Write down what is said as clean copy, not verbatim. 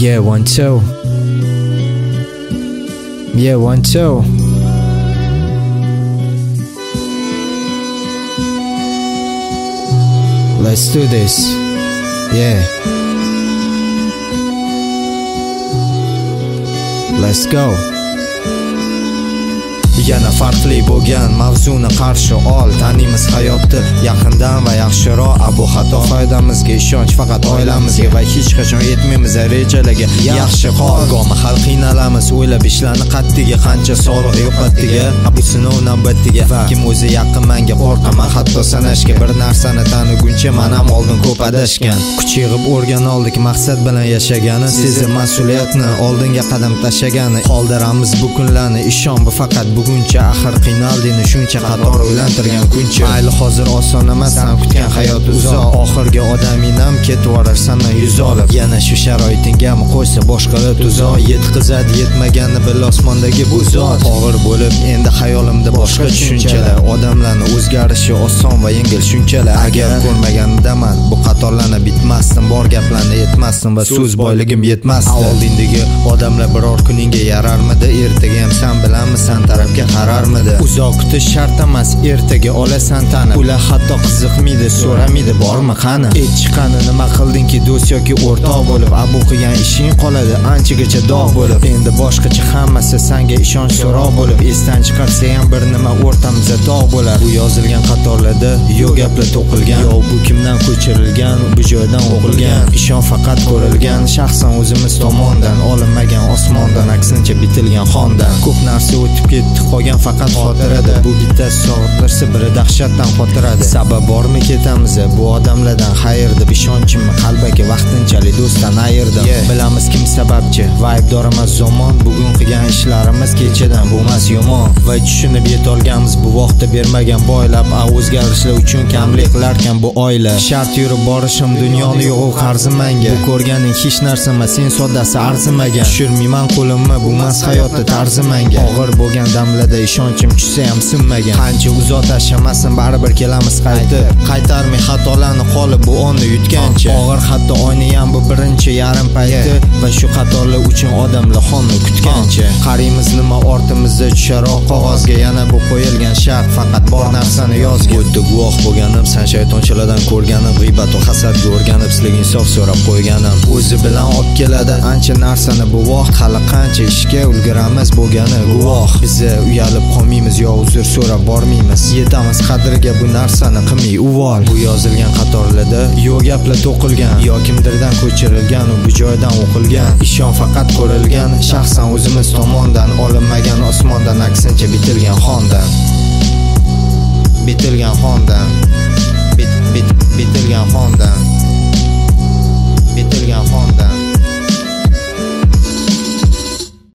Yeah, 1 2. Yeah, 1 2. Let's do this. Yeah. Let's go. Yana farqli bo'lgan mavzuni qarshi ol. Taniymiz hayotni yaqindan va yaxshiroq. Bu xato foydamizga ishonch faqat oilamizga va hech qachon yetmaymiz rejalarga. Yaxshi hol go'mi hal qiynalamiz, o'ylab ishlarni qattiga, qancha sog'liq yo'qotdiga. Bu sinov navbatiga kim o'zi yaqin menga qo'rqaman hatto sanashga. Bir narsani taniguncha men ham oldin ko'p adashgan. Kuch yig'ib o'rgan oldik maqsad bilan yashagani, sezib mas'uliyatni oldinga qadam tashlagani. Qoldiramiz bu kunlarni, ishon bu faqat buguncha. Axir qiynaldingni shuncha qator o'ylantirgan kuncha. Mayli hozir oson emas, sen kutgan hayot uzoq. Oxirgi odaminam ketib borarsan yuz olib. Yana shu sharoitingami qo'ysa boshqalar tuzoq. Yetkazadi yetmaganni bil osmondagi bu zot. Og'ir bo'lib endi xayolimda boshqa tushunchalar. Odamlarni o'zgarishi oson va yengil shunchalar. Agar ko'rmagandaman bu qatorlarni bitmasdim, bor gaplarni yetmasdim va so'z boyligim yetmasdi. Oldindagi odamlar biror kuningga yararmidi? Ertaga ham sen bilanmisan tarafga qararmidi? Uzoq kutish shart emas, ertaga olasan tanib. Ular hatto qiziqmaydi, so'ramaydi bormi qani? Chiqqani nima qildingki do'st yoki o'rtoq bo'lib? Bu qilgan ishing qoladi anchagacha dog' bo'lib. Endi boshqacha hammasi senga ishonch so'roq bo'lib. Esdan chiqarsa ham bir nima o'rtamizda dog' bo'lar. Bu yozilgan qatorlarda yo'q gaplar to'qilgan. Yo bu kimdan ko'chirilgan, bu joydan o'qilgan. Ishon faqat ko'rilgan, shaxsan o'zimiz tomondan olinmagan osmondan, aksincha bitilgan xondan. Ko'p narsa o'tib ketdi, qolgan faqat xotirada. Bu bitta soatlarsa biri dahshatdan xotiradi. Sabab bormi ketamiz bu odamlardan xayr deb ishonchimni qalbaki vaqtinchalik do'stdan ayirdim. Bilamiz kim sababchi va aybdor emas zamon. Bugun qilgan ishlarimiz kechadan bo'lmas yomon. Va tushunib yetolganmiz bu vaqtda bermagan boylab. O'zgarishlar uchun kamlik qilarkan bu oila. Shart yurib borishim dunyoni yo'q qarzim menga. Bu ko'rganing hech narsa emas, sen soddasi arzimagan. Tushirmayman qo'limni, bu mas hayotda tarzi menga. Og'ir bo'lgan damlarda ishonchim tushsa ham sinmagan. Qancha uzoq tashlamasin baribir kelamiz qaytib. Qaytarmay xatolarni qolib bu onni yutgancha. Og'ir hatto oyni ham bu birinchi yarim payti va shu qatorlar uchun odamlar xonni kutgancha. Qaraymiz nima ortimizda tusharoq qog'ozga. Yana bu qo'yilgan shart faqat bor narsani yozgan. O'tdi guvoh bo'lganim, sen shaytonchalardan ko'rganim, g'iybat va hasadga o'rganib sizlarga insof so'rab qo'yganim. O'zi bilan olib keladi ancha narsani bu vaqt. Hali qancha ishga ulguramiz bo'lgani guvoh. Biz uyalib qolmaymiz yo uzr so'rab bormaymiz. Yetamiz qadriga bu narsani qilmay uvol. Bu yozilgan qatorlarda yo'q gaplar to'qilgan. Yo kimdirdan ko'chirilgan u bu joydan o'qilgan. Ishon faqat ko'rilgan, shaxsan o'zimiz tomondan olinmagan osmondan, aksincha bitilgan xondan. Bitilgan xondan. Bitilgan xondan. Bitilgan xondan.